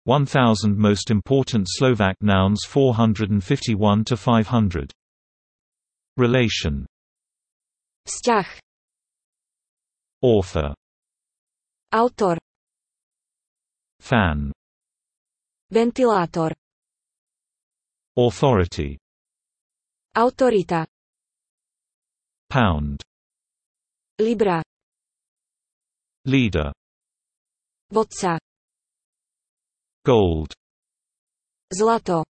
1000 most important Slovak nouns 451 to 500. Relation. Vzťah. Author. Autor. Fan. Ventilátor. Authority. Autorita. Pound. Libra. Leader. Vodca. Gold. Zlato.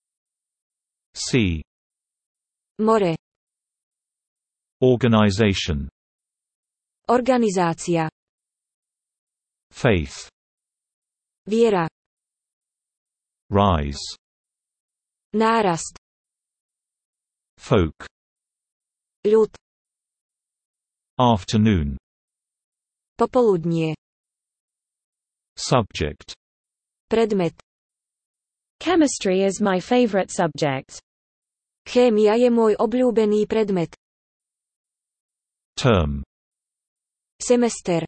Sea. More. Organization. Organizácia. Faith. Viera. Rise. Nárast. Folk. Ľud. Afternoon. Popoludnie. Subject. Predmet. Chemistry is my favorite subject. Chémia je môj obľúbený predmet. Term. Semester.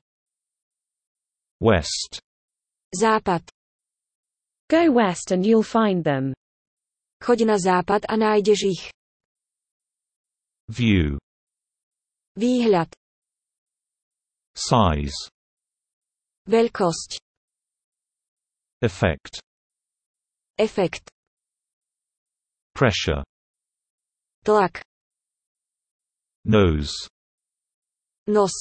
West. Západ. Go west and you'll find them. Choď na západ a nájdeš ich. View. Výhľad. Size. Veľkosť. Effect. Efekt. Pressure. Tlak. Nose. Nos.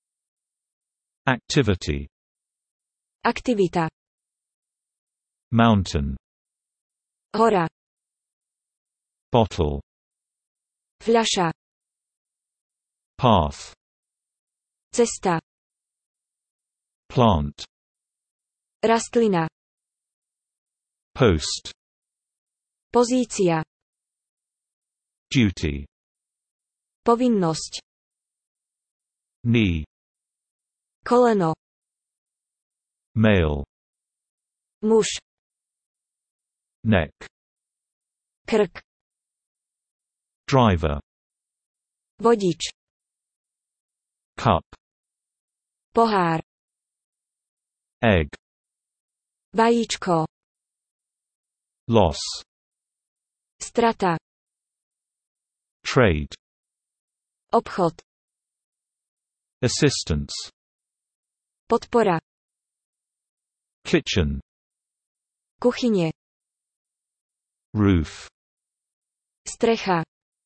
Activity. Aktivita. Mountain. Hora. Bottle. Fľaša. Path. Cesta. Plant. Rastlina. Post. Pozícia. Duty. Povinnosť. Knee. Koleno. Male. Muž. Neck. Krk. Driver. Vodič. Cup. Pohár. Egg. Vajíčko. Loss. Strata. Trade. Obchod. Assistance. Podpora. Kitchen. Kuchyne. Roof. Strecha.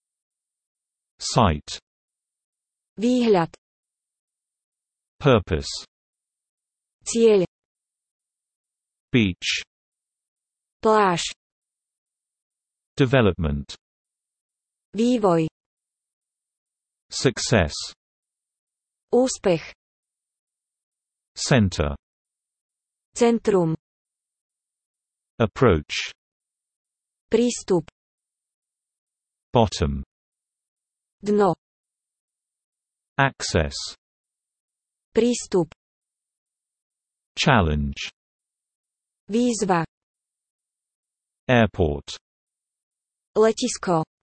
Sight. Výhľad. Purpose. Cieľ. Beach. Pláž. Development. Vývoj. Success. Úspech. Center. Centrum. Approach. Prístup. Bottom. Dno. Access. Prístup. Challenge. Výzva. Airport. Letisko.